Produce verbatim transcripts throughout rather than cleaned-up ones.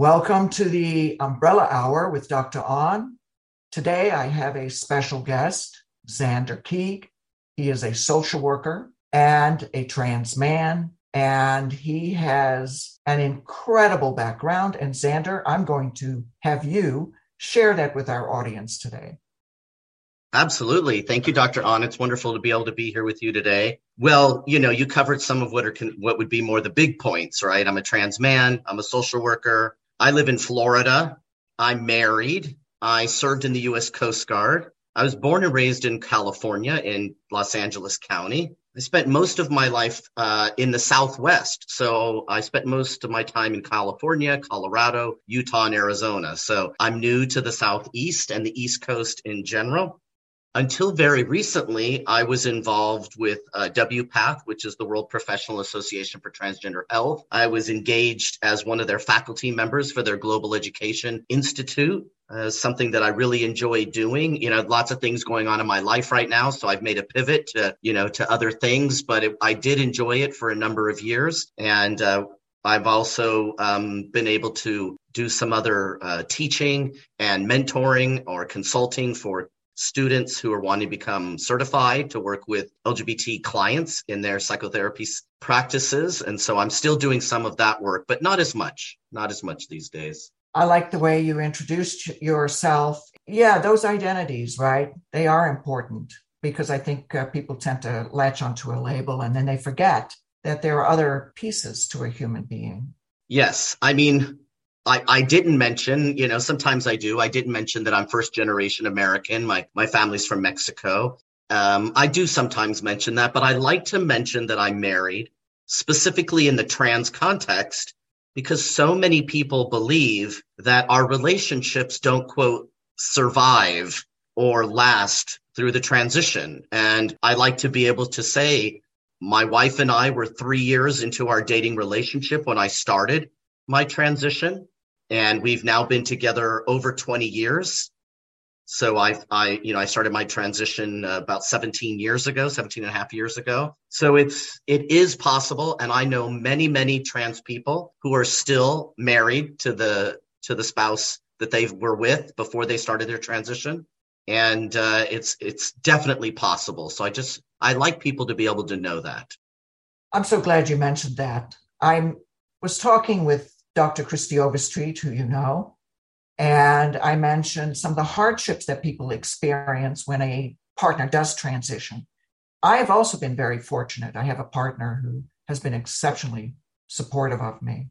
Welcome to the Umbrella Hour with Doctor On. Today I have a special guest, Xander Keeg. He is a social worker and a trans man, and he has an incredible background. And Xander, I'm going to have you share that with our audience today. Absolutely. Thank you, Doctor On. It's wonderful to be able to be here with you today. Well, you know, you covered some of what are what would be more the big points, right? I'm a trans man. I'm a social worker. I live in Florida. I'm married. I served in the U S Coast Guard. I was born and raised in California in Los Angeles County. I spent most of my life uh, in the Southwest. So I spent most of my time in California, Colorado, Utah, and Arizona. So I'm new to the Southeast and the East Coast in general. Until very recently, I was involved with uh, W PATH, which is the World Professional Association for Transgender Health. I was engaged as one of their faculty members for their Global Education Institute, uh, something that I really enjoy doing. You know, lots of things going on in my life right now, so I've made a pivot to, you know, to other things, but it, I did enjoy it for a number of years. And uh, I've also um, been able to do some other uh, teaching and mentoring or consulting for students who are wanting to become certified to work with L G B T clients in their psychotherapy practices. And so I'm still doing some of that work, but not as much, not as much these days. I like the way you introduced yourself. Yeah, those identities, right? They are important because I think uh, people tend to latch onto a label and then they forget that there are other pieces to a human being. Yes. I mean, I, I didn't mention, you know, sometimes I do. I didn't mention that I'm first generation American. My my family's from Mexico. Um, I do sometimes mention that, but I like to mention that I'm married, specifically in the trans context, because so many people believe that our relationships don't, quote, survive or last through the transition. And I like to be able to say, my wife and I were three years into our dating relationship when I started my transition. And we've now been together over twenty years. So I, I, you know, I started my transition uh, about seventeen years ago, seventeen and a half years ago. So it's, it is possible. And I know many, many trans people who are still married to the, to the spouse that they were with before they started their transition. And uh, it's, it's definitely possible. So I just, I like people to be able to know that. I'm so glad you mentioned that. I was talking with Doctor Christy Overstreet, who you know, and I mentioned some of the hardships that people experience when a partner does transition. I have also been very fortunate. I have a partner who has been exceptionally supportive of me.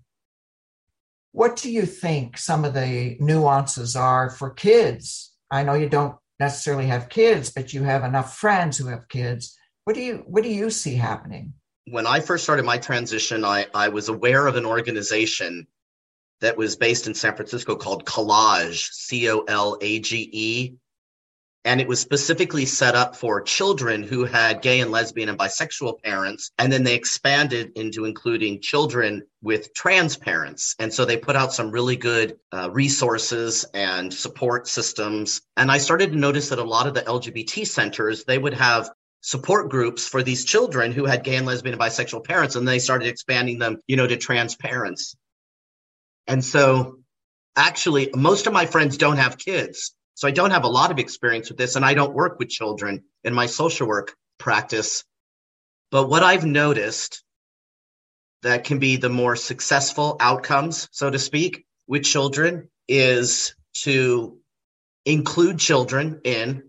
What do you think some of the nuances are for kids? I know you don't necessarily have kids, but you have enough friends who have kids. What do you, what do you see happening? When I first started my transition, I, I was aware of an organization that was based in San Francisco called Collage, C O L A G E. And it was specifically set up for children who had gay and lesbian and bisexual parents. And then they expanded into including children with trans parents. And so they put out some really good uh, resources and support systems. And I started to notice that a lot of the L G B T centers, they would have support groups for these children who had gay and lesbian and bisexual parents, and they started expanding them, you know, to trans parents. And so actually, most of my friends don't have kids, so I don't have a lot of experience with this, and I don't work with children in my social work practice. But what I've noticed that can be the more successful outcomes, so to speak, with children is to include children in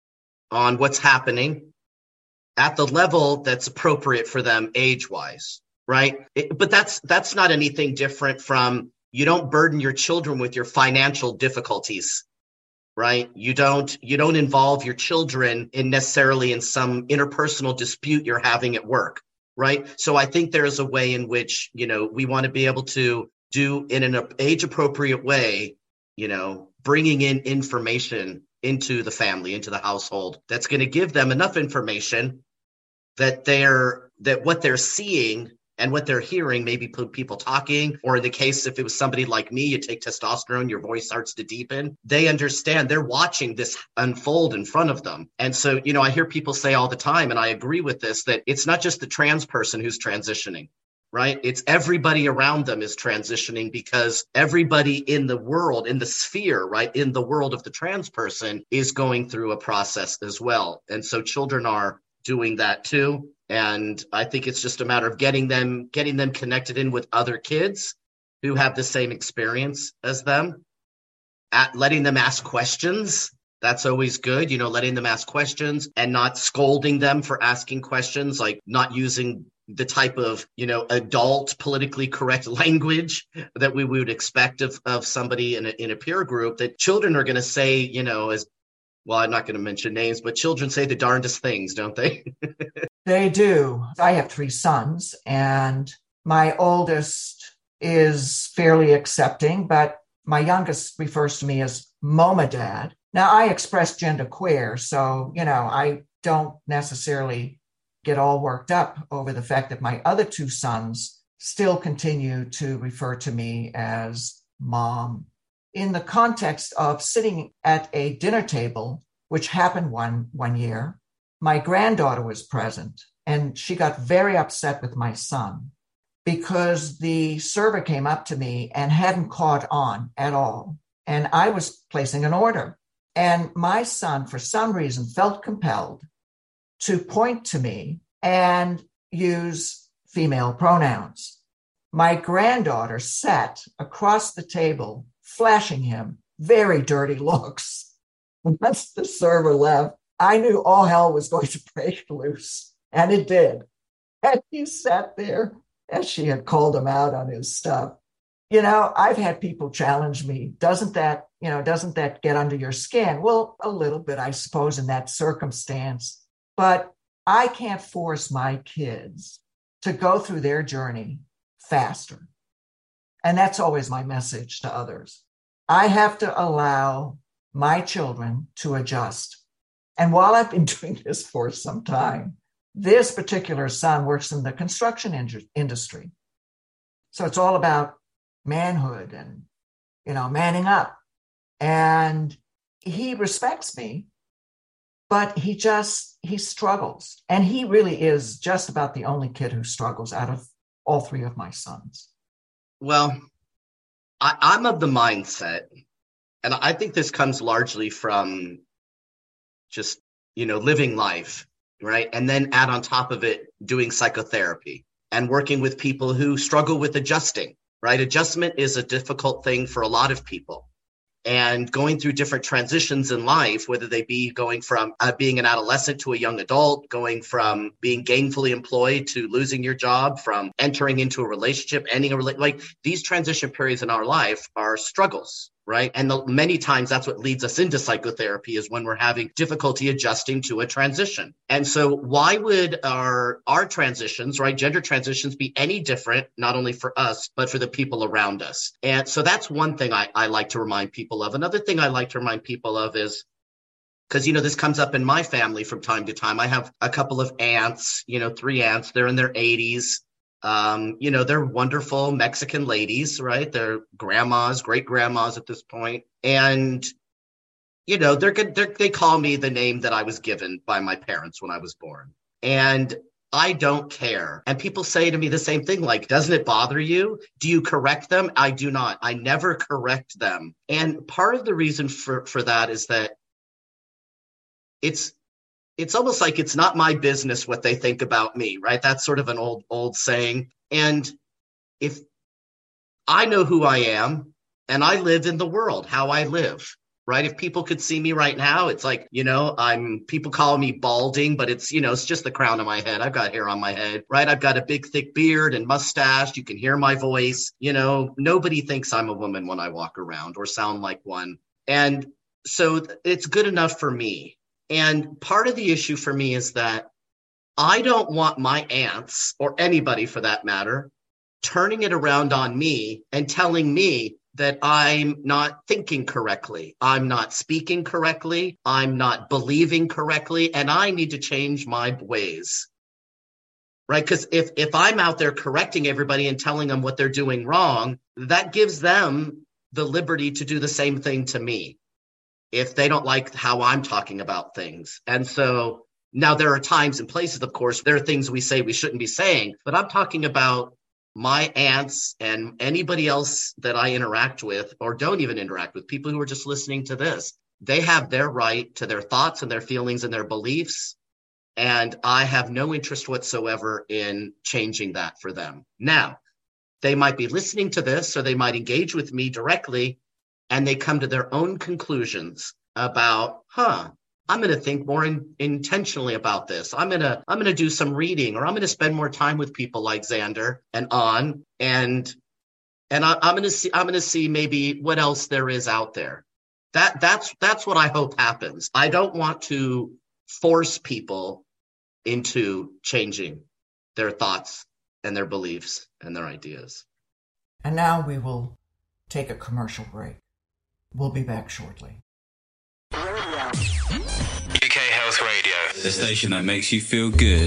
on what's happening at the level that's appropriate for them age-wise, right? It, but that's that's not anything different from, you don't burden your children with your financial difficulties, right? You don't you don't involve your children in necessarily in some interpersonal dispute you're having at work, right? So I think there is a way in which, you know, we want to be able to do in an age-appropriate way, you know, bringing in information into the family, into the household, that's going to give them enough information that they're that what they're seeing and what they're hearing, maybe people talking, or in the case, if it was somebody like me, you take testosterone, your voice starts to deepen. They understand, they're watching this unfold in front of them. And so, you know, I hear people say all the time, and I agree with this, that it's not just the trans person who's transitioning, right? It's everybody around them is transitioning because everybody in the world, in the sphere, right, in the world of the trans person is going through a process as well. And so children are doing that too. And I think it's just a matter of getting them, getting them connected in with other kids who have the same experience as them, at letting them ask questions. That's always good, you know, letting them ask questions and not scolding them for asking questions, like not using the type of, you know, adult politically correct language that we would expect of, of somebody in a, in a peer group. That children are going to say, you know, as well, I'm not going to mention names, but children say the darndest things, don't they? They do. I have three sons, and my oldest is fairly accepting, but my youngest refers to me as Mama Dad. Now, I express genderqueer, so, you know, I don't necessarily get all worked up over the fact that my other two sons still continue to refer to me as Mom. In the context of sitting at a dinner table, which happened one, one year, my granddaughter was present, and she got very upset with my son because the server came up to me and hadn't caught on at all. And I was placing an order. And my son, for some reason, felt compelled to point to me and use female pronouns. My granddaughter sat across the table, flashing him very dirty looks. Once the server left, I knew all hell was going to break loose, and it did. And he sat there as she had called him out on his stuff. You know, I've had people challenge me, doesn't that, you know, doesn't that get under your skin? Well, a little bit, I suppose, in that circumstance. But I can't force my kids to go through their journey faster. And that's always my message to others. I have to allow my children to adjust. And while I've been doing this for some time, this particular son works in the construction in- industry. So it's all about manhood and, you know, manning up. And he respects me, but he just, he struggles. And he really is just about the only kid who struggles out of all three of my sons. Well, I, I'm of the mindset, and I think this comes largely from just, you know, living life, right? And then add on top of it, doing psychotherapy and working with people who struggle with adjusting, right? Adjustment is a difficult thing for a lot of people. And going through different transitions in life, whether they be going from uh, being an adolescent to a young adult, going from being gainfully employed to losing your job, from entering into a relationship, ending a relationship, like these transition periods in our life are struggles, right? And the, many times that's what leads us into psychotherapy, is when we're having difficulty adjusting to a transition. And so why would our, our transitions, right, gender transitions be any different, not only for us, but for the people around us? And so that's one thing I, I like to remind people of. Another thing I like to remind people of is, because, you know, this comes up in my family from time to time. I have a couple of aunts, you know, three aunts, they're in their eighties. Um, you know, they're wonderful Mexican ladies, right? They're grandmas, great grandmas at this point. And, you know, they're good. They're, they call me the name that I was given by my parents when I was born. And I don't care. And people say to me the same thing, like, doesn't it bother you? Do you correct them? I do not. I never correct them. And part of the reason for, for that is that it's, it's almost like it's not my business what they think about me, right? That's sort of an old, old saying. And if I know who I am and I live in the world, how I live, right? If people could see me right now, it's like, you know, I'm, people call me balding, but it's, you know, it's just the crown of my head. I've got hair on my head, right? I've got a big, thick beard and mustache. You can hear my voice. You know, nobody thinks I'm a woman when I walk around or sound like one. And so it's good enough for me. And part of the issue for me is that I don't want my aunts, or anybody for that matter, turning it around on me and telling me that I'm not thinking correctly, I'm not speaking correctly, I'm not believing correctly, and I need to change my ways, right? Because if, if I'm out there correcting everybody and telling them what they're doing wrong, that gives them the liberty to do the same thing to me if they don't like how I'm talking about things. And so now there are times and places, of course, there are things we say we shouldn't be saying, but I'm talking about my aunts and anybody else that I interact with or don't even interact with, people who are just listening to this, they have their right to their thoughts and their feelings and their beliefs. And I have no interest whatsoever in changing that for them. Now, they might be listening to this, or they might engage with me directly, and they come to their own conclusions about, huh, I'm going to think more in, intentionally about this. I'm going to I'm going to do some reading, or I'm going to spend more time with people like Xander and on, and and I, I'm going to see I'm going to see maybe what else there is out there. That that's that's what I hope happens. I don't want to force people into changing their thoughts and their beliefs and their ideas. And now we will take a commercial break. We'll be back shortly. U K Health Radio, the station that makes you feel good.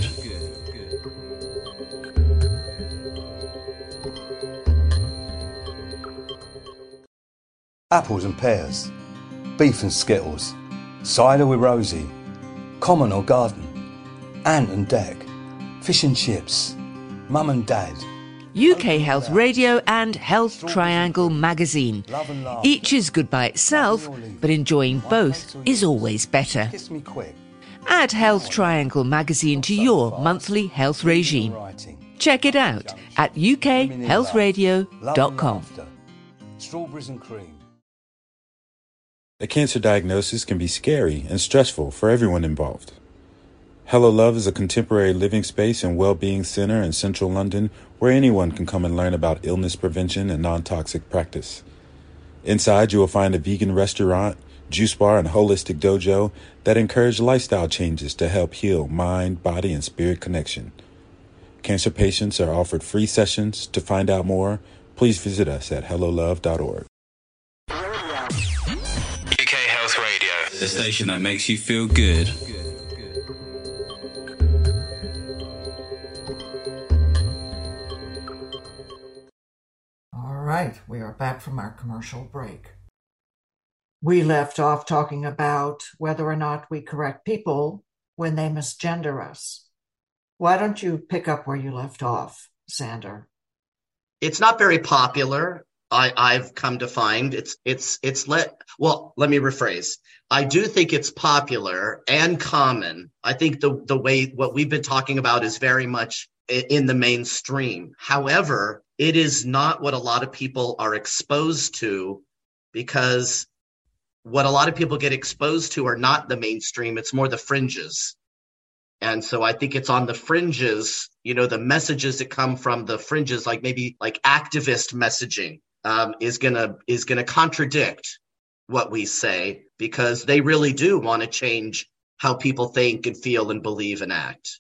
Apples and pears, beef and skittles, cider with Rosie, common or garden, ant and deck, fish and chips, mum and dad. U K Health Radio and Health Triangle magazine. Each is good by itself, but enjoying both is always better. Kiss me quick. Add Health Triangle magazine to your monthly health regime. Check it out at u k health radio dot com. Strawberries and cream. A cancer diagnosis can be scary and stressful for everyone involved. Hello Love is a contemporary living space and well-being center in central London where anyone can come and learn about illness prevention and non-toxic practice. Inside, you will find a vegan restaurant, juice bar, and holistic dojo that encourage lifestyle changes to help heal mind, body, and spirit connection. Cancer patients are offered free sessions. To find out more, please visit us at hello love dot org. U K Health Radio, the station that makes you feel good. All right, we are back from our commercial break. We left off talking about whether or not we correct people when they misgender us. Why don't you pick up where you left off, Xander? It's not very popular. I, I've come to find it's it's it's let well, let me rephrase. I do think it's popular and common. I think the the way what we've been talking about is very much in the mainstream. However, it is not what a lot of people are exposed to, because what a lot of people get exposed to are not the mainstream. It's more the fringes. And so I think it's on the fringes, you know, the messages that come from the fringes, like maybe like activist messaging, um, is gonna is gonna contradict what we say, because they really do want to change how people think and feel and believe and act.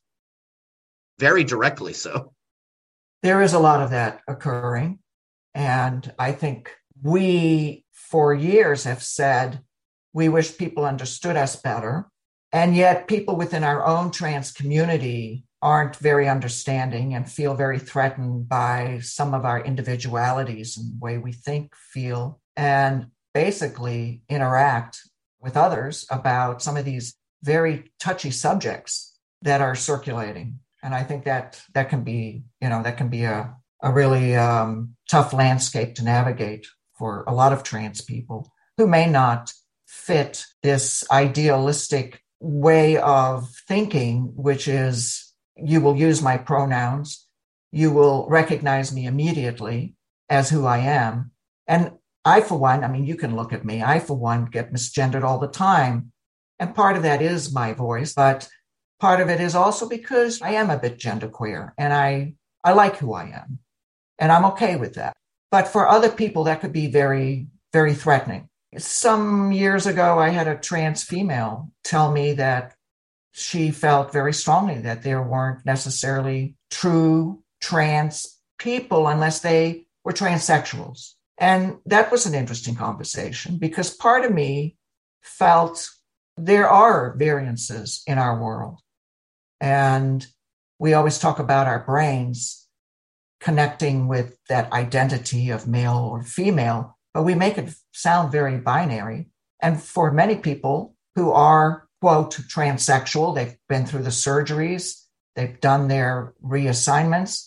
Very directly so. There is a lot of that occurring. And I think we, for years, have said we wish people understood us better. And yet people within our own trans community aren't very understanding and feel very threatened by some of our individualities and the way we think, feel, and basically interact with others about some of these very touchy subjects that are circulating. And I think that that can be, you know, that can be a, a really um, tough landscape to navigate for a lot of trans people who may not fit this idealistic way of thinking, which is you will use my pronouns, you will recognize me immediately as who I am. And I, for one, I mean, you can look at me, I, for one, get misgendered all the time. And part of that is my voice, but part of it is also because I am a bit genderqueer and I, I like who I am and I'm okay with that. But for other people, that could be very, very threatening. Some years ago, I had a trans female tell me that she felt very strongly that there weren't necessarily true trans people unless they were transsexuals. And that was an interesting conversation because part of me felt there are variances in our world. And we always talk about our brains connecting with that identity of male or female, but we make it sound very binary. And for many people who are, quote, transsexual, they've been through the surgeries, they've done their reassignments,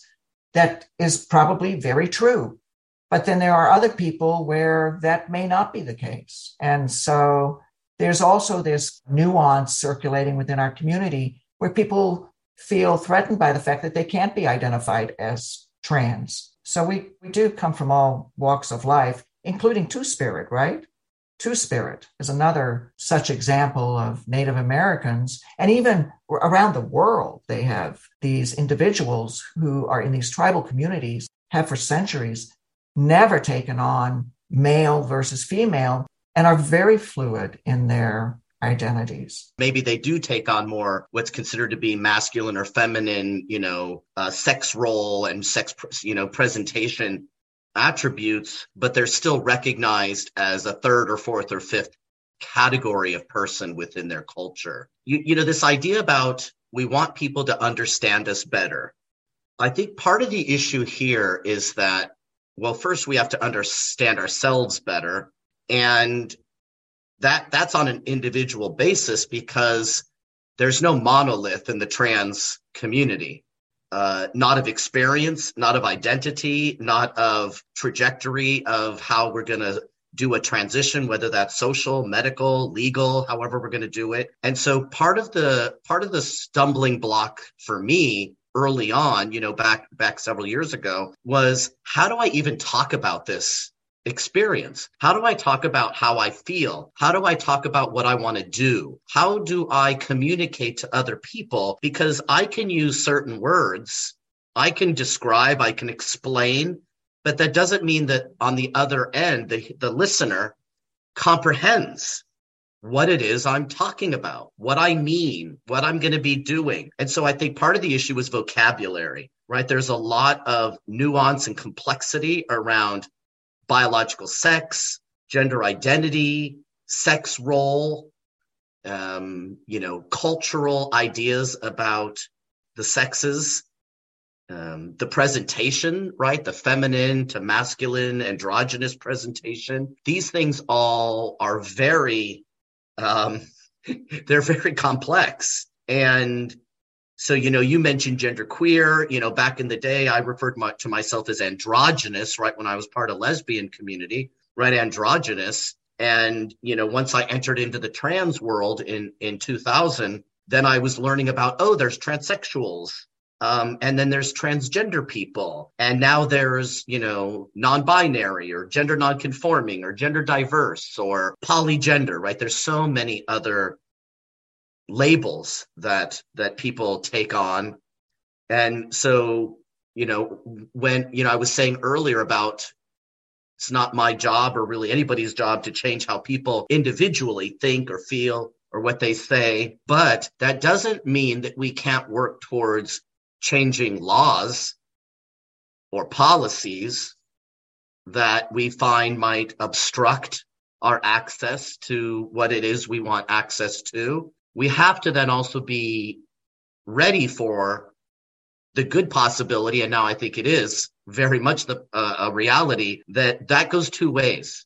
that is probably very true. But then there are other people where that may not be the case. And so there's also this nuance circulating within our community where people feel threatened by the fact that they can't be identified as trans. So we, we do come from all walks of life, including Two-Spirit, right? Two-Spirit is another such example of Native Americans. And even around the world, they have these individuals who are in these tribal communities, have for centuries never taken on male versus female, and are very fluid in their identities. Maybe they do take on more what's considered to be masculine or feminine, you know, uh, sex role and sex, you know, presentation attributes, but they're still recognized as a third or fourth or fifth category of person within their culture. You, you know, this idea about we want people to understand us better. I think part of the issue here is that, well, first we have to understand ourselves better. And that that's on an individual basis because there's no monolith in the trans community. Uh, not of experience, not of identity, not of trajectory of how we're going to do a transition, whether that's social, medical, legal, however we're going to do it. And so part of the part of the stumbling block for me early on, you know, back back several years ago, was how do I even talk about this experience? How do I talk about how I feel? How do I talk about what I want to do? How do I communicate to other people? Because I can use certain words, I can describe, I can explain, but that doesn't mean that on the other end, the, the listener comprehends what it is I'm talking about, what I mean, what I'm going to be doing. And so I think part of the issue is vocabulary, right? There's a lot of nuance and complexity around biological sex, gender identity, sex role, um, you know, cultural ideas about the sexes, um, the presentation, right? The feminine to masculine, androgynous presentation. These things all are very, um, they're very complex. And so, you know, you mentioned genderqueer. You know, back in the day, I referred my, to myself as androgynous, right, when I was part of lesbian community, right, androgynous. And, you know, once I entered into the trans world in, in two thousand, then I was learning about, oh, there's transsexuals. Um, and then there's transgender people. And now there's, you know, non-binary or gender non-conforming or gender diverse or polygender, right? There's so many other labels that that people take on. And so, you know, when, you know, I was saying earlier about it's not my job or really anybody's job to change how people individually think or feel or what they say, but that doesn't mean that we can't work towards changing laws or policies that we find might obstruct our access to what it is we want access to. We have to then also be ready for the good possibility, and now I think it is very much the uh, a reality, that that goes two ways.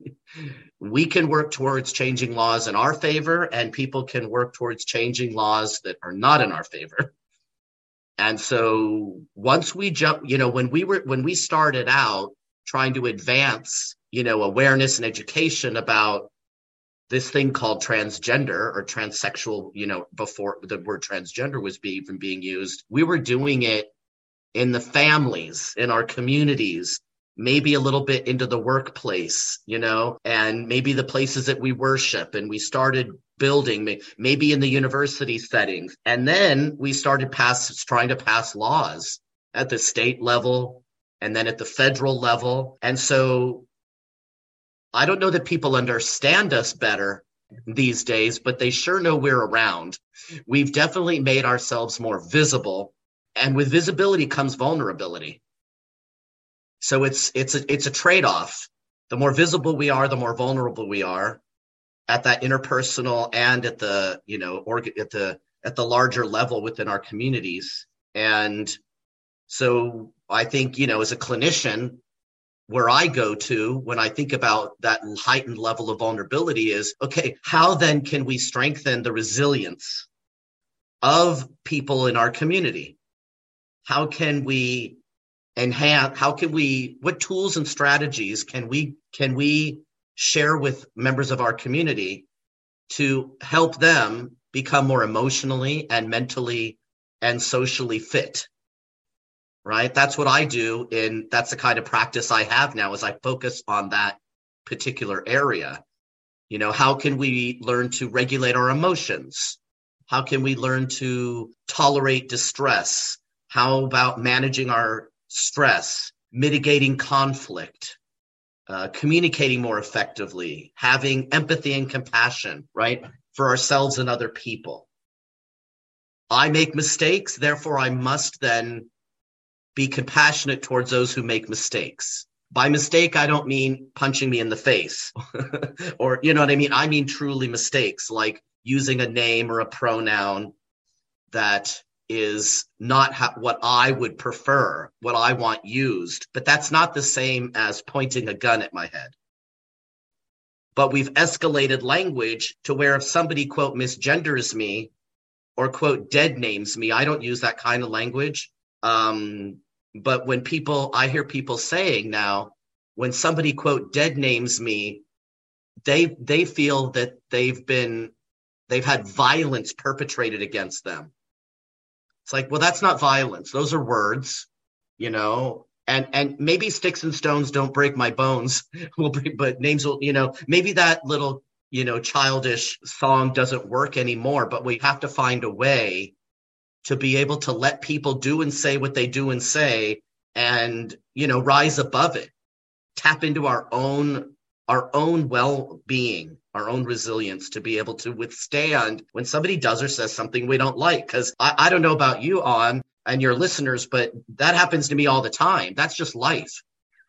We can work towards changing laws in our favor, and people can work towards changing laws that are not in our favor. And so once we jump, you know, when we were when we started out trying to advance, you know, awareness and education about this thing called transgender or transsexual, you know, before the word transgender was be, even being used, we were doing it in the families, in our communities, maybe a little bit into the workplace, you know, and maybe the places that we worship. And we started building, maybe in the university settings. And then we started pass, trying to pass laws at the state level and then at the federal level. And so I don't know that people understand us better these days, but they sure know we're around. We've definitely made ourselves more visible, and with visibility comes vulnerability. So it's it's a, it's a trade-off. The more visible we are, the more vulnerable we are at that interpersonal and at the, you know, org- at the at the larger level within our communities. And so I think, you know, as a clinician, where I go to when I think about that heightened level of vulnerability is, okay, how then can we strengthen the resilience of people in our community? How can we enhance, how can we, what tools and strategies can we, can we share with members of our community to help them become more emotionally and mentally and socially fit, right? That's what I do. And that's the kind of practice I have now, is I focus on that particular area. You know, how can we learn to regulate our emotions? How can we learn to tolerate distress? How about managing our stress, mitigating conflict, uh, communicating more effectively, having empathy and compassion, right, for ourselves and other people? I make mistakes, therefore I must then be compassionate towards those who make mistakes. By mistake, I don't mean punching me in the face or, you know what I mean? I mean truly mistakes, like using a name or a pronoun that is not ha- what I would prefer, what I want used. But that's not the same as pointing a gun at my head. But we've escalated language to where if somebody, quote, misgenders me or, quote, dead names me, I don't use that kind of language. Um, but when people, I hear people saying now, when somebody, quote, dead names me, they they feel that they've been, they've had violence perpetrated against them. It's like, well, that's not violence. Those are words, you know, and, and maybe sticks and stones don't break my bones, will break, but names will, you know, maybe that little, you know, childish song doesn't work anymore, but we have to find a way to be able to let people do and say what they do and say, and, you know, rise above it, tap into our own, our own well-being, our own resilience to be able to withstand when somebody does or says something we don't like. Because I, I don't know about you, On, and your listeners, but that happens to me all the time. That's just life.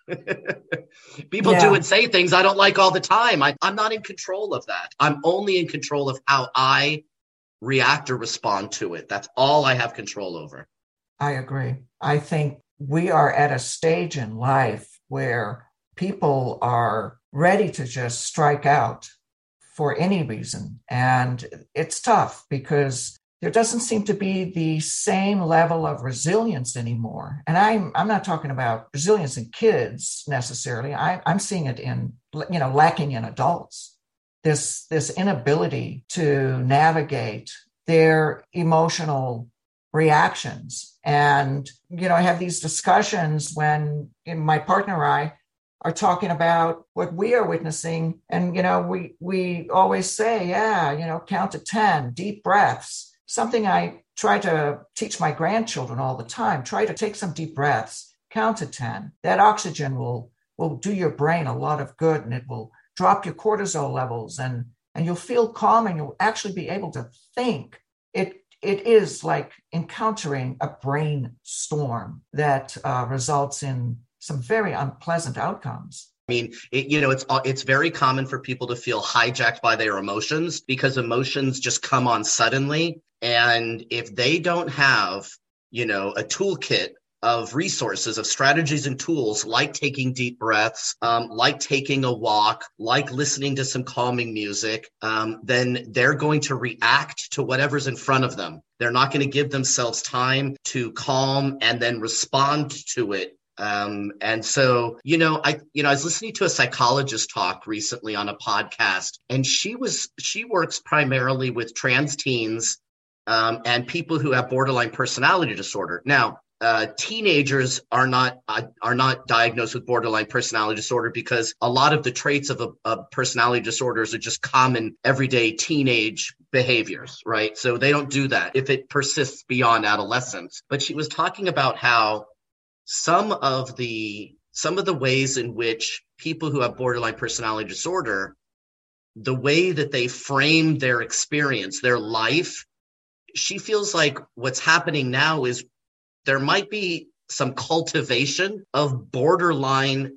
People Yeah. do and say things I don't like all the time. I, I'm not in control of that. I'm only in control of how I react or respond to it. That's all I have control over. I agree. I think we are at a stage in life where people are ready to just strike out for any reason. And it's tough because there doesn't seem to be the same level of resilience anymore. And I'm I'm not talking about resilience in kids necessarily. I, I'm seeing it in, you know, lacking in adults. This, this inability to navigate their emotional reactions. And, you know, I have these discussions when you know, my partner and I are talking about what we are witnessing. And, you know, we, we always say, yeah, you know, count to ten, deep breaths, something I try to teach my grandchildren all the time. Try to take some deep breaths, count to ten. That oxygen will, will do your brain a lot of good, and it will drop your cortisol levels, and, and you'll feel calm, and you'll actually be able to think. It It is like encountering a brainstorm that uh, results in some very unpleasant outcomes. I mean, it, you know, it's it's very common for people to feel hijacked by their emotions because emotions just come on suddenly. And if they don't have, you know, a toolkit of resources, of strategies and tools, like taking deep breaths, um, like taking a walk, like listening to some calming music, um, then they're going to react to whatever's in front of them. They're not going to give themselves time to calm and then respond to it. Um, and so, you know, I, you know, I was listening to a psychologist talk recently on a podcast, and she was, she works primarily with trans teens, um, and people who have borderline personality disorder. Now, Uh, teenagers are not uh, are not diagnosed with borderline personality disorder because a lot of the traits of a, a personality disorders are just common everyday teenage behaviors, right? So they don't do that if it persists beyond adolescence. But she was talking about how some of the some of the ways in which people who have borderline personality disorder, the way that they frame their experience, their life, she feels like what's happening now is there might be some cultivation of borderline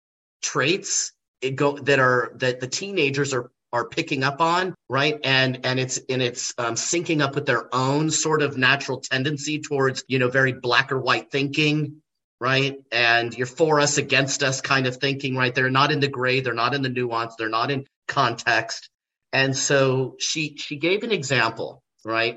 traits it go, that are that the teenagers are are picking up on, right? And and it's and it's um, syncing up with their own sort of natural tendency towards, you know, very black or white thinking, right? And you're for us, against us kind of thinking, right? They're not in the gray, they're not in the nuance, they're not in context. And so she she gave an example, right?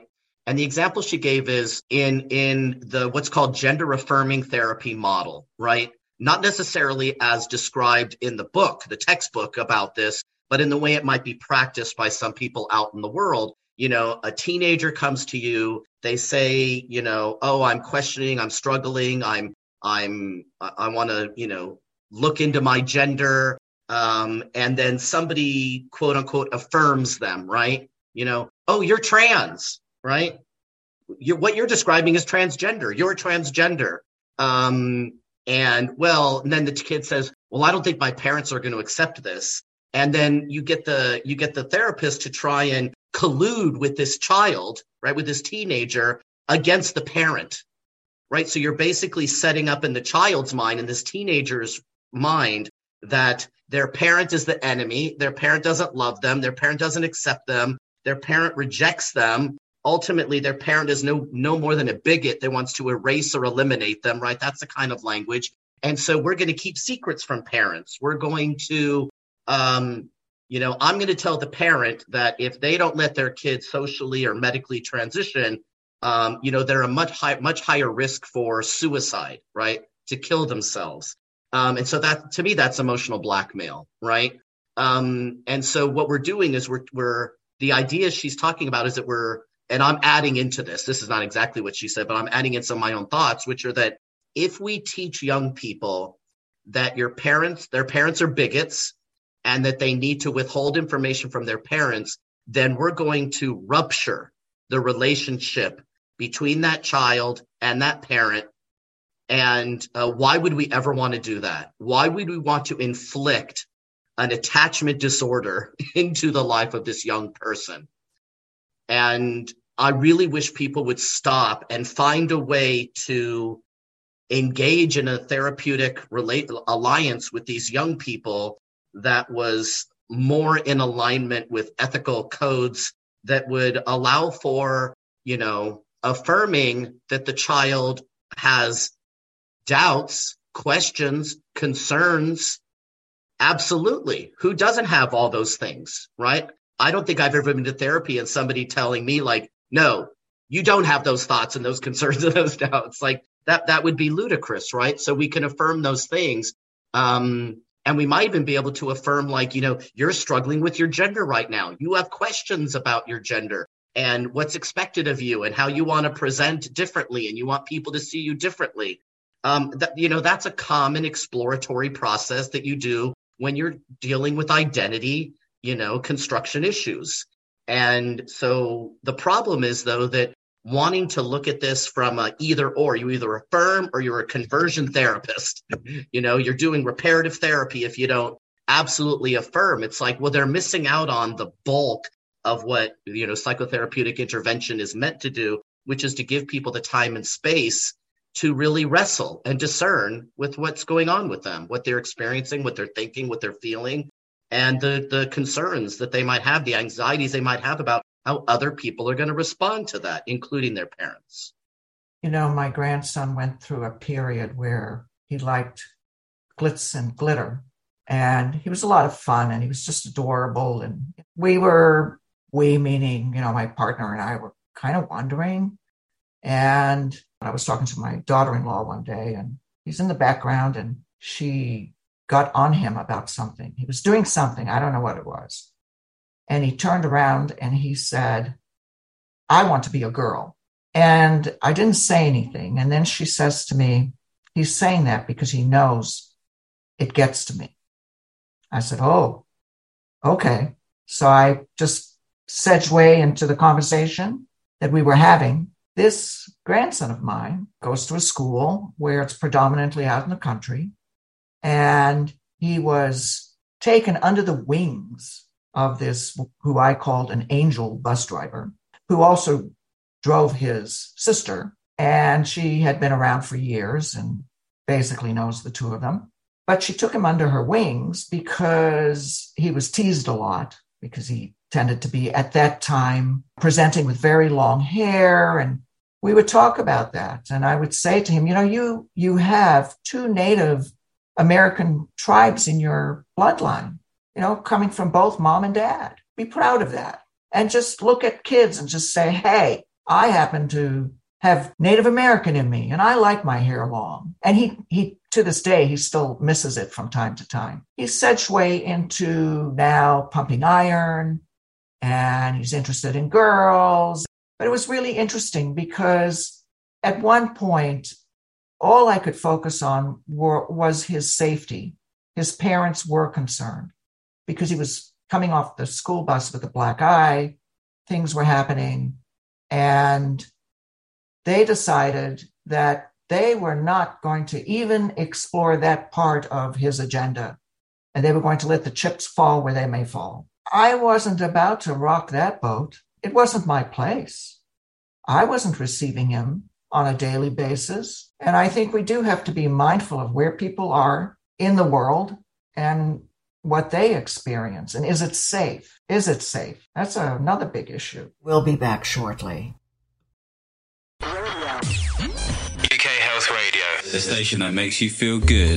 And the example she gave is in, in the what's called gender affirming therapy model, right? Not necessarily as described in the book, the textbook about this, but in the way it might be practiced by some people out in the world. You know, a teenager comes to you, they say, you know, oh, I'm questioning, I'm struggling, I'm, I'm, I want to, you know, look into my gender. Um, and then somebody, quote unquote, affirms them, right? You know, oh, you're trans, right? You're, what you're describing is transgender. You're transgender. Um, and well, and then the kid says, well, I don't think my parents are going to accept this. And then you get the, you get the therapist to try and collude with this child, right? With this teenager against the parent, right? So you're basically setting up in the child's mind, in this teenager's mind, that their parent is the enemy. Their parent doesn't love them. Their parent doesn't accept them. Their parent rejects them. Ultimately, their parent is no, no more than a bigot that wants to erase or eliminate them, right? That's the kind of language. And so we're going to keep secrets from parents. We're going to, um, you know, I'm going to tell the parent that if they don't let their kids socially or medically transition, um, you know, they're a much high, much higher risk for suicide, right? To kill themselves. Um, and so that, to me, that's emotional blackmail, right? Um, and so what we're doing is we're, we're, the idea she's talking about is that we're, and I'm adding into this, this is not exactly what she said, but I'm adding in some of my own thoughts, which are that if we teach young people that your parents, their parents are bigots and that they need to withhold information from their parents, then we're going to rupture the relationship between that child and that parent. And uh, why would we ever want to do that? Why would we want to inflict an attachment disorder into the life of this young person? And I really wish people would stop and find a way to engage in a therapeutic relate, alliance with these young people that was more in alignment with ethical codes that would allow for, you know, affirming that the child has doubts, questions, concerns. Absolutely. Who doesn't have all those things, right? I don't think I've ever been to therapy and somebody telling me like, no, you don't have those thoughts and those concerns and those doubts. Like that, that would be ludicrous, right? So we can affirm those things. Um, and we might even be able to affirm like, you know, you're struggling with your gender right now. You have questions about your gender and what's expected of you and how you want to present differently and you want people to see you differently. Um, that, you know, that's a common exploratory process that you do when you're dealing with identity, you know, construction issues. And so the problem is, though, that wanting to look at this from a either or, you either affirm or you're a conversion therapist. You know, you're doing reparative therapy if you don't absolutely affirm. It's like, well, they're missing out on the bulk of what, you know, psychotherapeutic intervention is meant to do, which is to give people the time and space to really wrestle and discern with what's going on with them, what they're experiencing, what they're thinking, what they're feeling, and the, the concerns that they might have, the anxieties they might have about how other people are going to respond to that, including their parents. You know, my grandson went through a period where he liked glitz and glitter, and he was a lot of fun, and he was just adorable. And we were, we meaning, you know, my partner and I were kind of wondering. And I was talking to my daughter-in-law one day, and he's in the background, and she got on him about something. He was doing something. I don't know what it was. And he turned around and he said, I want to be a girl. And I didn't say anything. And then she says to me, he's saying that because he knows it gets to me. I said, oh, okay. So I just segue into the conversation that we were having. This grandson of mine goes to a school where it's predominantly out in the country. And he was taken under the wings of this, who I called an angel bus driver, who also drove his sister. And she had been around for years and basically knows the two of them. But she took him under her wings because he was teased a lot, because he tended to be, at that time, presenting with very long hair. And we would talk about that. And I would say to him, you know, you you have two Native American tribes in your bloodline, you know, coming from both mom and dad. Be proud of that. And just look at kids and just say, hey, I happen to have Native American in me, and I like my hair long. And he, he to this day, he still misses it from time to time. He's segued into now pumping iron, and he's interested in girls. But it was really interesting because at one point, all I could focus on were, was his safety. His parents were concerned because he was coming off the school bus with a black eye. Things were happening. And they decided that they were not going to even explore that part of his agenda. And they were going to let the chips fall where they may fall. I wasn't about to rock that boat. It wasn't my place. I wasn't receiving him on a daily basis. And I think we do have to be mindful of where people are in the world and what they experience. And is it safe? Is it safe? That's another big issue. We'll be back shortly. U K Health Radio, the station that makes you feel good.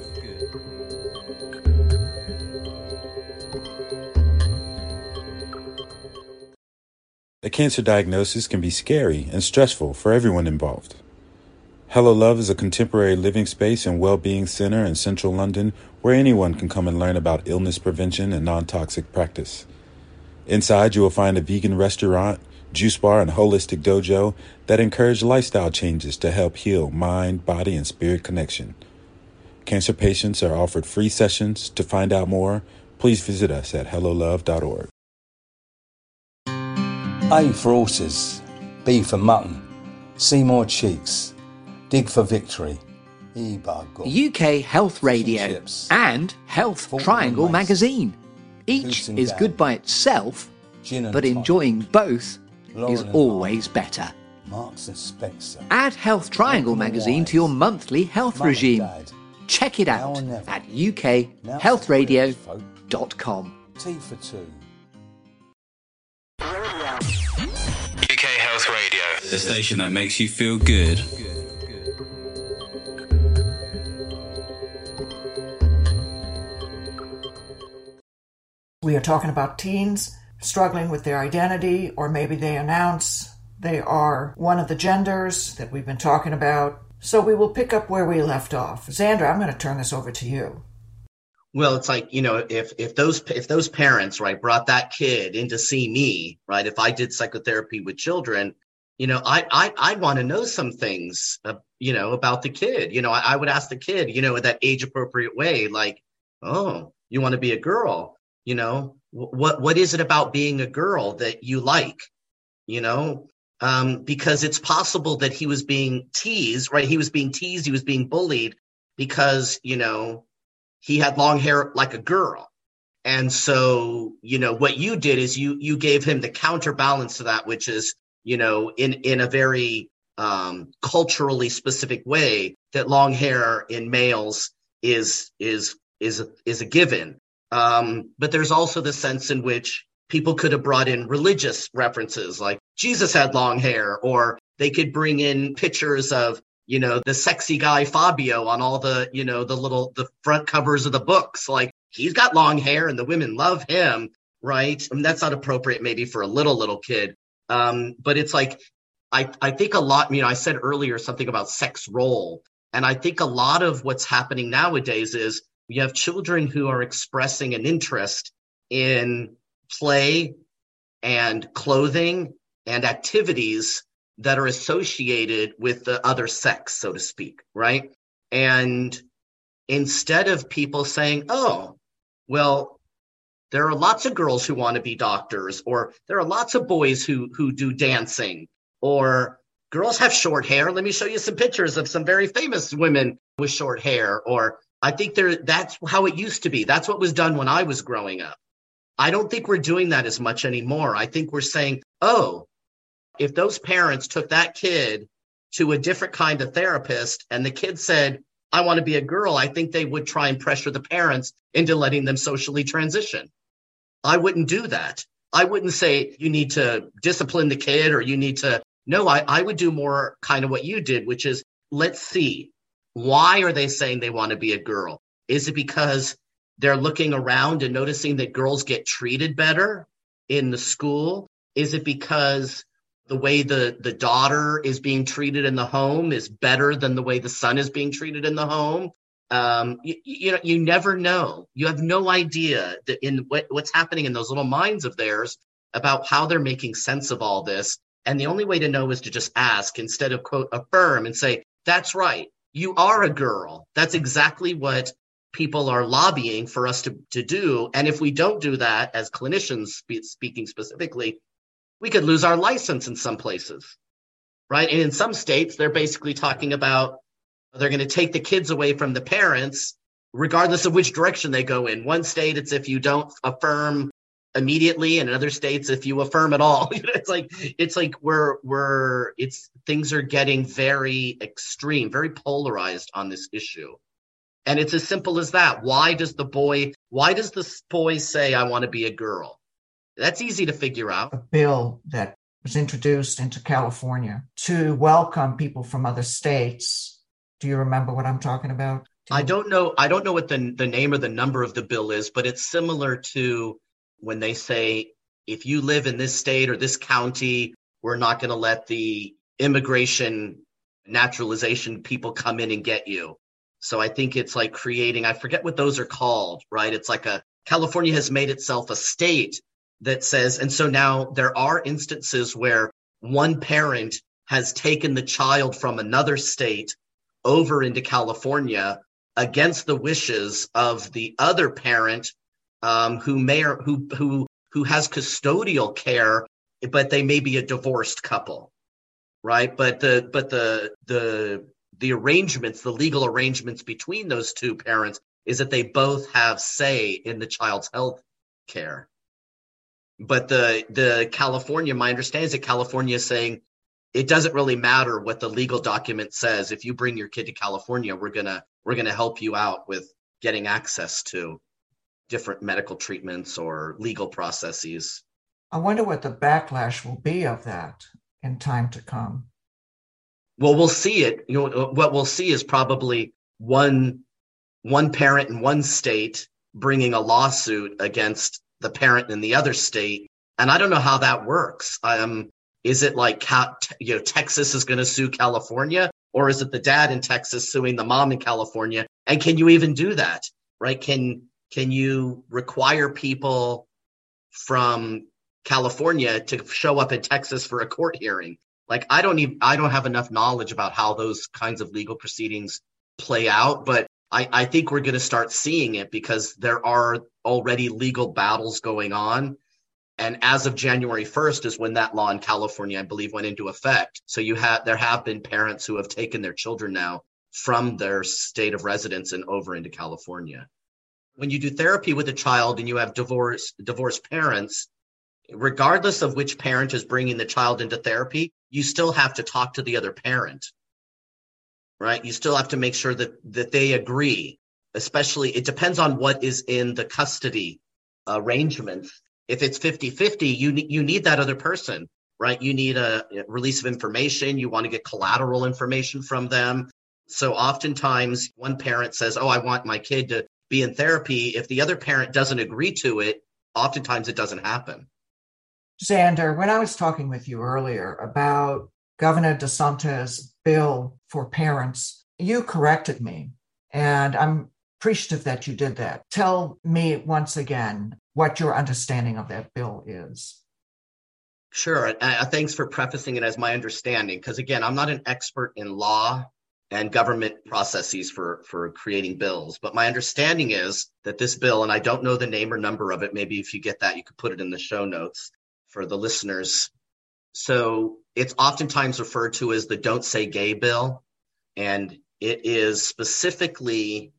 A cancer diagnosis can be scary and stressful for everyone involved. Hello Love is a contemporary living space and well-being center in central London where anyone can come and learn about illness prevention and non-toxic practice. Inside, you will find a vegan restaurant, juice bar, and holistic dojo that encourage lifestyle changes to help heal mind, body, and spirit connection. Cancer patients are offered free sessions. To find out more, please visit us at hello love dot org. A for horses, B for mutton, C more cheeks, dig for victory, E by God. U K Health Radio Chips. and Health Fortnum Triangle Mason. magazine. Each Goose and is Gab. good by itself, Gin and but tonic, enjoying both Laurel is and always better. Marks and Spencer. Add Health Triangle Malcolm and magazine to Wise. your monthly health Mum and regime. Dad. Check it Now out or never. at u k Now health for radio folk. dot com. T for two. U K Health Radio, the station that makes you feel good. We are talking about teens struggling with their identity, or maybe they announce they are one of the genders that we've been talking about. So we will pick up where we left off. Xandra, I'm going to turn this over to you. Well, it's like, you know, if if those if those parents, right, brought that kid in to see me, right, if I did psychotherapy with children, you know, I I I'd want to know some things, uh, you know, about the kid. You know, I, I would ask the kid, you know, in that age appropriate way, like, oh, you want to be a girl? You know, what what is it about being a girl that you like? You know, um, because it's possible that he was being teased, right? He was being teased, he was being bullied because, you know, he had long hair like a girl. And so, you know, what you did is you you gave him the counterbalance to that, which is, you know, in, in a very um, culturally specific way, that long hair in males is is is is a given. Um, but there's also the sense in which people could have brought in religious references, like Jesus had long hair, or they could bring in pictures of, you know, the sexy guy Fabio on all the, you know, the little, the front covers of the books. Like, he's got long hair and the women love him, right? I mean, that's not appropriate maybe for a little, little kid. Um, but it's like, I, I think a lot, you know, I said earlier something about sex role. And I think a lot of what's happening nowadays is you have children who are expressing an interest in play and clothing and activities that are associated with the other sex, so to speak, right? And instead of people saying, oh, well, there are lots of girls who want to be doctors, or there are lots of boys who who do dancing, or girls have short hair. Let me show you some pictures of some very famous women with short hair. Or I think there that's how it used to be. That's what was done when I was growing up. I don't think we're doing that as much anymore. I think we're saying, oh, if those parents took that kid to a different kind of therapist and the kid said, I want to be a girl, I think they would try and pressure the parents into letting them socially transition. I wouldn't do that. I wouldn't say you need to discipline the kid or you need to. No, I, I would do more kind of what you did, which is, let's see, why are they saying they want to be a girl? Is it because they're looking around and noticing that girls get treated better in the school? Is it because the way the, the daughter is being treated in the home is better than the way the son is being treated in the home. Um, you, you know, you never know. You have no idea that in what, what's happening in those little minds of theirs about how they're making sense of all this. And the only way to know is to just ask instead of, quote, affirm and say, that's right. You are a girl. That's exactly what people are lobbying for us to, to do. And if we don't do that, as clinicians spe- speaking specifically, we could lose our license in some places, right? And in some states, they're basically talking about they're going to take the kids away from the parents, regardless of which direction they go in. One state, it's if you don't affirm immediately, and in other states, if you affirm at all. it's like it's like we're we're it's things are getting very extreme, very polarized on this issue. And it's as simple as that. Why does the boy, why does the boy say, I want to be a girl? That's easy to figure out. A bill that was introduced into California to welcome people from other states. Do you remember what I'm talking about? Do I don't know. I don't know what the, the name or the number of the bill is, but it's similar to when they say, if you live in this state or this county, we're not going to let the immigration naturalization people come in and get you. So I think it's like creating, I forget what those are called, right? It's like a, California has made itself a state that says, and so now there are instances where one parent has taken the child from another state over into California against the wishes of the other parent, um, who may or who who who has custodial care, but they may be a divorced couple, right? But the but the the the arrangements, the legal arrangements between those two parents is that they both have say in the child's health care. But the the California, my understanding is that California is saying it doesn't really matter what the legal document says. If you bring your kid to California, we're gonna we're gonna help you out with getting access to different medical treatments or legal processes. I wonder what the backlash will be of that in time to come. Well, we'll see it. You know, what we'll see is probably one one parent in one state bringing a lawsuit against the parent in the other state, and I don't know how that works. Um, is it like you know Texas is going to sue California, or is it the dad in Texas suing the mom in California? And can you even do that? Right? Can can you require people from California to show up in Texas for a court hearing? Like I don't even I don't have enough knowledge about how those kinds of legal proceedings play out, but I, I think we're going to start seeing it because there are already legal battles going on. And as of January first is when that law in California, I believe, went into effect. So you have there have been parents who have taken their children now from their state of residence and over into California. When you do therapy with a child and you have divorce, divorced parents, regardless of which parent is bringing the child into therapy, you still have to talk to the other parent. Right? You still have to make sure that, that they agree, especially it depends on what is in the custody arrangements. If it's fifty-fifty, you need, you need that other person, right? You need a release of information. You want to get collateral information from them. So oftentimes one parent says, oh, I want my kid to be in therapy. If the other parent doesn't agree to it, oftentimes it doesn't happen. Xander, when I was talking with you earlier about Governor DeSantis' bill for parents, you corrected me, and I'm appreciative that you did that. Tell me once again what your understanding of that bill is. Sure. Uh, thanks for prefacing it as my understanding, because again, I'm not an expert in law and government processes for, for creating bills, but my understanding is that this bill, and I don't know the name or number of it, maybe if you get that, you could put it in the show notes for the listeners. So it's oftentimes referred to as the Don't Say Gay bill, and it is specifically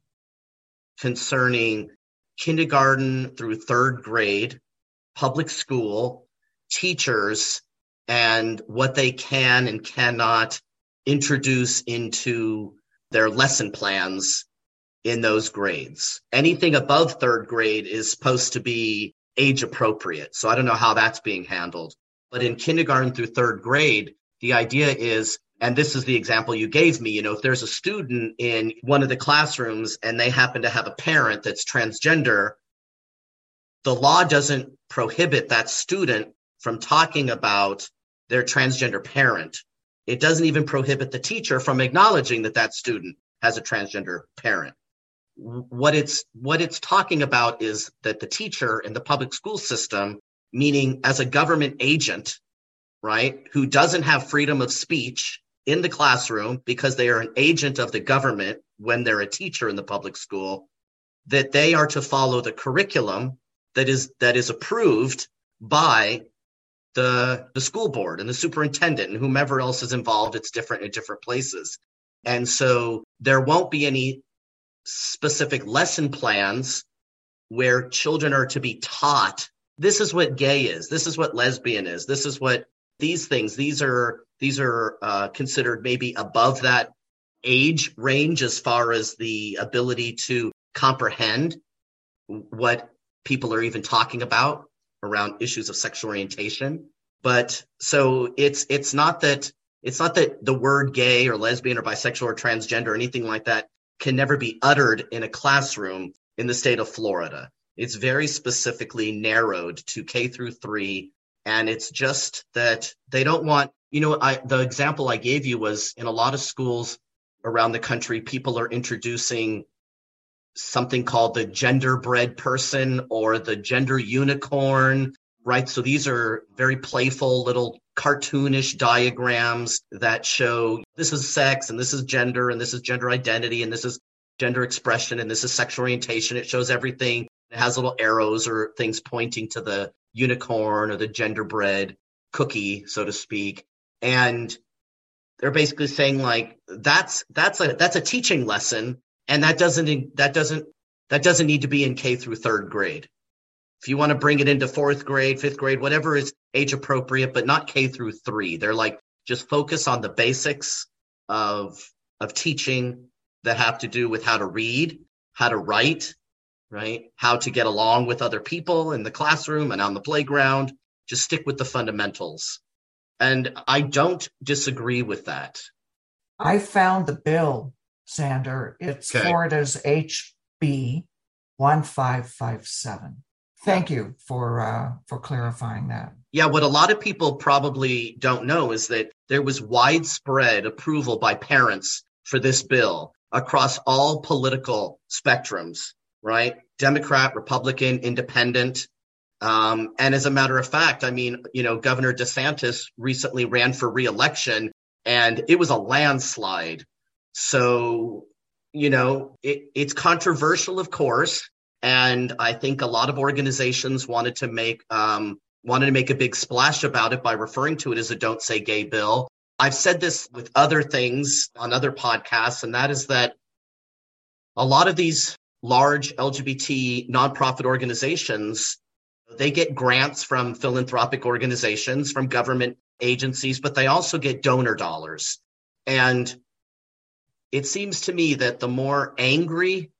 concerning kindergarten through third grade, public school, teachers, and what they can and cannot introduce into their lesson plans in those grades. Anything above third grade is supposed to be age appropriate. So I don't know how that's being handled. But in kindergarten through third grade, the idea is, and this is the example you gave me, you know, if there's a student in one of the classrooms and they happen to have a parent that's transgender, the law doesn't prohibit that student from talking about their transgender parent. It doesn't even prohibit the teacher from acknowledging that that student has a transgender parent. What it's what it's talking about is that the teacher in the public school system, meaning as a government agent, right, who doesn't have freedom of speech in the classroom because they are an agent of the government when they're a teacher in the public school, that they are to follow the curriculum that is that is approved by the, the school board and the superintendent and whomever else is involved. It's different in different places. And so there won't be any specific lesson plans where children are to be taught, this is what gay is, this is what lesbian is, this is what these things, these are these are uh, considered maybe above that age range as far as the ability to comprehend what people are even talking about around issues of sexual orientation. But so it's it's not that it's not that the word gay or lesbian or bisexual or transgender or anything like that can never be uttered in a classroom in the state of Florida. It's very specifically narrowed to K through three. And it's just that they don't want, you know, I, the example I gave you was in a lot of schools around the country, people are introducing something called the genderbread person or the gender unicorn, right? So these are very playful little cartoonish diagrams that show this is sex and this is gender and this is gender identity and this is gender expression and this is sexual orientation. It shows everything. It has little arrows or things pointing to the unicorn or the genderbread cookie, so to speak. And they're basically saying like, that's, that's a, that's a teaching lesson. And that doesn't, that doesn't, that doesn't need to be in K through third grade. If you want to bring it into fourth grade, fifth grade, whatever is age appropriate, but not K through three. They're like, just focus on the basics of, of teaching that have to do with how to read, how to write, right? How to get along with other people in the classroom and on the playground. Just stick with the fundamentals. And I don't disagree with that. I found the bill, Sander. It's okay. Florida's H B one five five seven. Thank you for uh, for clarifying that. Yeah, what a lot of people probably don't know is that there was widespread approval by parents for this bill across all political spectrums, right? Democrat, Republican, Independent. Um, and as a matter of fact, I mean, you know, Governor DeSantis recently ran for re-election and it was a landslide. So, you know, it, it's controversial, of course. And I think a lot of organizations wanted to make um, wanted to make a big splash about it by referring to it as a Don't Say Gay bill. I've said this with other things on other podcasts, and that is that a lot of these large L G B T nonprofit organizations, they get grants from philanthropic organizations, from government agencies, but they also get donor dollars. And it seems to me that the more angry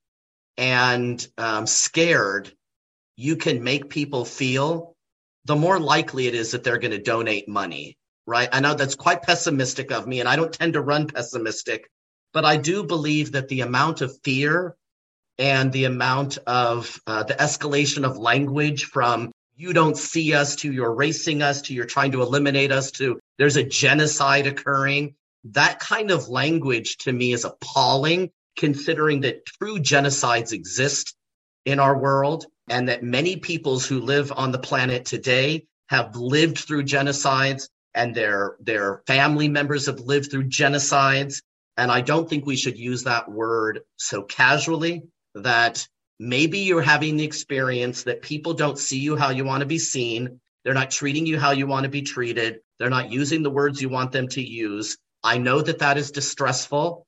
and um, scared you can make people feel, the more likely it is that they're going to donate money, right? I know that's quite pessimistic of me, and I don't tend to run pessimistic, but I do believe that the amount of fear and the amount of uh, the escalation of language from you don't see us to you're erasing us to you're trying to eliminate us to there's a genocide occurring, that kind of language to me is appalling, considering that true genocides exist in our world and that many peoples who live on the planet today have lived through genocides and their, their family members have lived through genocides. And I don't think we should use that word so casually, that maybe you're having the experience that people don't see you how you want to be seen. They're not treating you how you want to be treated. They're not using the words you want them to use. I know that that is distressful,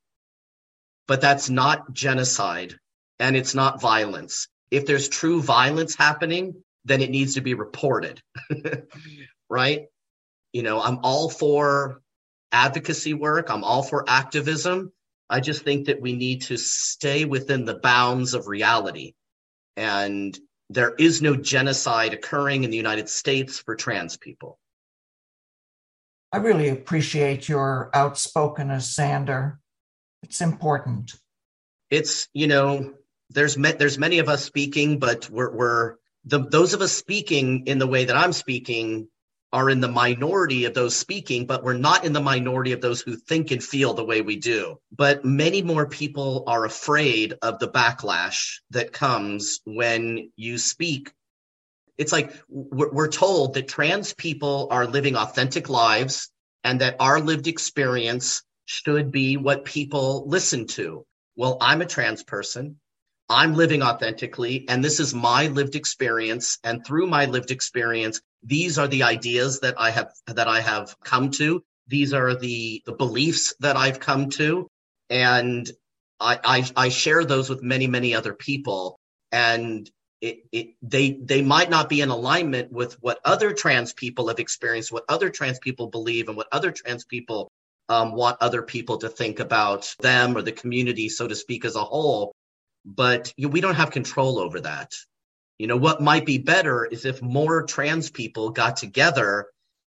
but that's not genocide and it's not violence. If there's true violence happening, then it needs to be reported, right? You know, I'm all for advocacy work. I'm all for activism. I just think that we need to stay within the bounds of reality. And there is no genocide occurring in the United States for trans people. I really appreciate your outspokenness, Sander. It's important. It's, you know, there's me- there's many of us speaking, but we're, we're the, those of us speaking in the way that I'm speaking are in the minority of those speaking, but we're not in the minority of those who think and feel the way we do. But many more people are afraid of the backlash that comes when you speak. It's like we're told that trans people are living authentic lives and that our lived experience should be what people listen to. Well, I'm a trans person. I'm living authentically, and this is my lived experience. And through my lived experience, these are the ideas that I have that I have come to. These are the, the beliefs that I've come to. And I, I, I share those with many, many other people. And it, it, they, they might not be in alignment with what other trans people have experienced, what other trans people believe, and what other trans people um, want other people to think about them or the community, so to speak, as a whole. But you know, we don't have control over that. You know, what might be better is if more trans people got together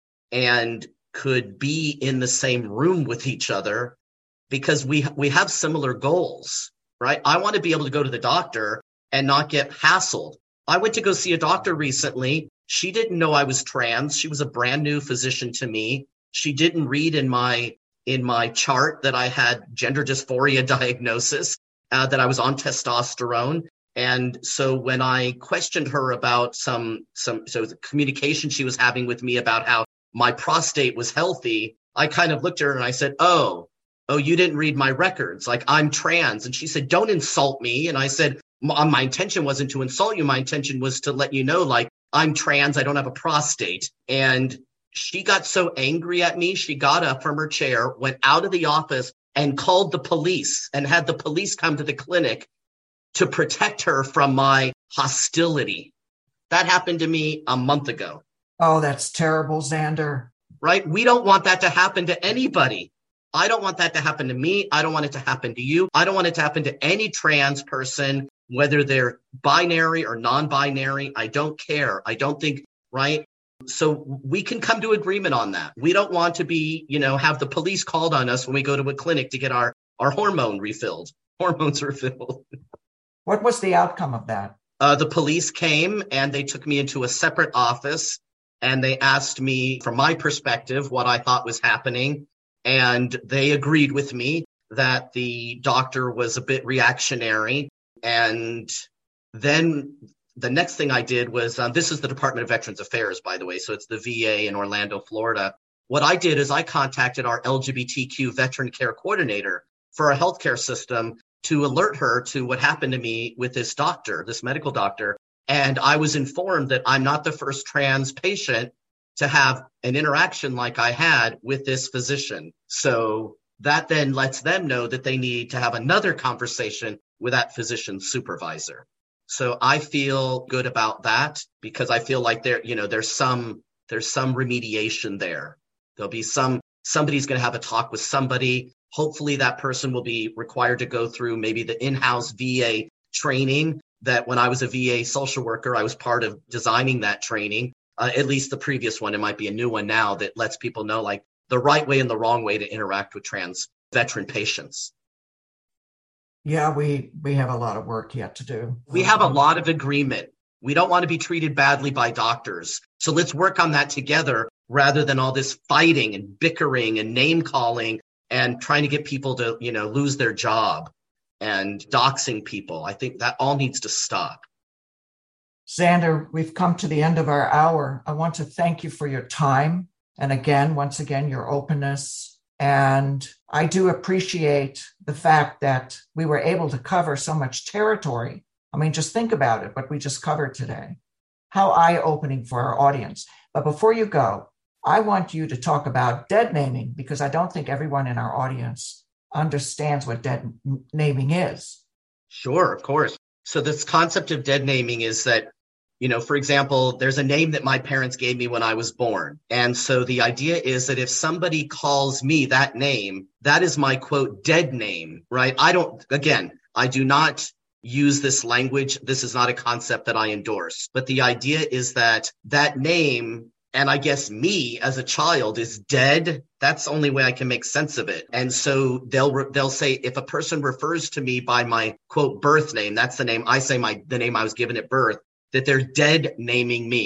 and could be in the same room with each other, because we we have similar goals, right? I want to be able to go to the doctor and not get hassled. I went to go see a doctor recently. She didn't know I was trans. She was a brand new physician to me. She didn't read in my in my chart that I had gender dysphoria diagnosis. Uh, that I was on testosterone. And so when I questioned her about some, some, so the communication she was having with me about how my prostate was healthy, I kind of looked at her and I said, oh, oh, you didn't read my records. Like, I'm trans. And she said, don't insult me. And I said, my, my intention wasn't to insult you. My intention was to let you know, like, I'm trans. I don't have a prostate. And she got so angry at me. She got up from her chair, went out of the office, and called the police and had the police come to the clinic to protect her from my hostility. That happened to me a month ago. Oh, that's terrible, Xander. Right? We don't want that to happen to anybody. I don't want that to happen to me. I don't want it to happen to you. I don't want it to happen to any trans person, whether they're binary or non-binary. I don't care. I don't think, right? So we can come to agreement on that. We don't want to be, you know, have the police called on us when we go to a clinic to get our, our hormone refilled, hormones refilled. What was the outcome of that? Uh, the police came and they took me into a separate office and they asked me, from my perspective, what I thought was happening. And they agreed with me that the doctor was a bit reactionary. And then the next thing I did was, um, this is the Department of Veterans Affairs, by the way, so it's the V A in Orlando, Florida. What I did is I contacted our L G B T Q veteran care coordinator for our healthcare system to alert her to what happened to me with this doctor, this medical doctor. And I was informed that I'm not the first trans patient to have an interaction like I had with this physician. So that then lets them know that they need to have another conversation with that physician's supervisor. So I feel good about that because I feel like there, you know, there's some, there's some remediation there. There'll be some, somebody's going to have a talk with somebody. Hopefully that person will be required to go through maybe the in-house V A training that when I was a V A social worker, I was part of designing that training. Uh, at least the previous one, it might be a new one now that lets people know like the right way and the wrong way to interact with trans veteran patients. Yeah, we, we have a lot of work yet to do. We have a lot of agreement. We don't want to be treated badly by doctors. So let's work on that together rather than all this fighting and bickering and name calling and trying to get people to, you know, lose their job and doxing people. I think that all needs to stop. Xander, we've come to the end of our hour. I want to thank you for your time. And again, once again, your openness. And I do appreciate the fact that we were able to cover so much territory. I mean, just think about it, what we just covered today. How eye-opening for our audience. But before you go, I want you to talk about dead naming, because I don't think everyone in our audience understands what dead naming is. Sure, of course. So this concept of dead naming is that, you know, for example, there's a name that my parents gave me when I was born. And so the idea is that if somebody calls me that name, that is my, quote, dead name, right? I don't, again, I do not use this language. This is not a concept that I endorse. But the idea is that that name, and I guess me as a child, is dead. That's the only way I can make sense of it. And so they'll they'll say if a person refers to me by my, quote, birth name, that's the name I say, my the name I was given at birth, that they're dead naming me.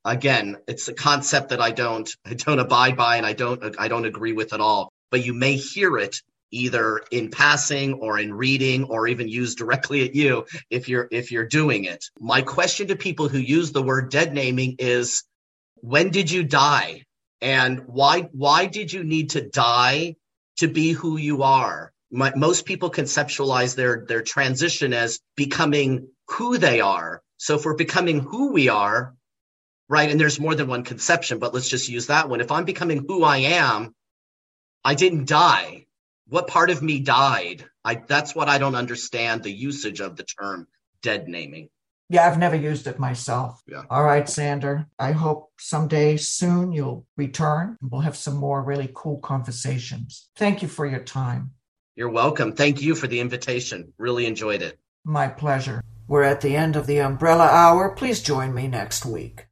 Again, it's a concept that I don't I don't abide by and I don't I don't agree with at all. But you may hear it either in passing or in reading or even used directly at you if you're if you're doing it. My question to people who use the word dead naming is, when did you die? And why why did you need to die to be who you are? My, most people conceptualize their their transition as becoming who they are. So if we're becoming who we are, right, and there's more than one conception, but let's just use that one. If I'm becoming who I am, I didn't die. What part of me died? I, that's what I don't understand, the usage of the term dead naming. Yeah, I've never used it myself. Yeah. All right, Sander. I hope someday soon you'll return and we'll have some more really cool conversations. Thank you for your time. You're welcome. Thank you for the invitation. Really enjoyed it. My pleasure. We're at the end of the Umbrella Hour. Please join me next week.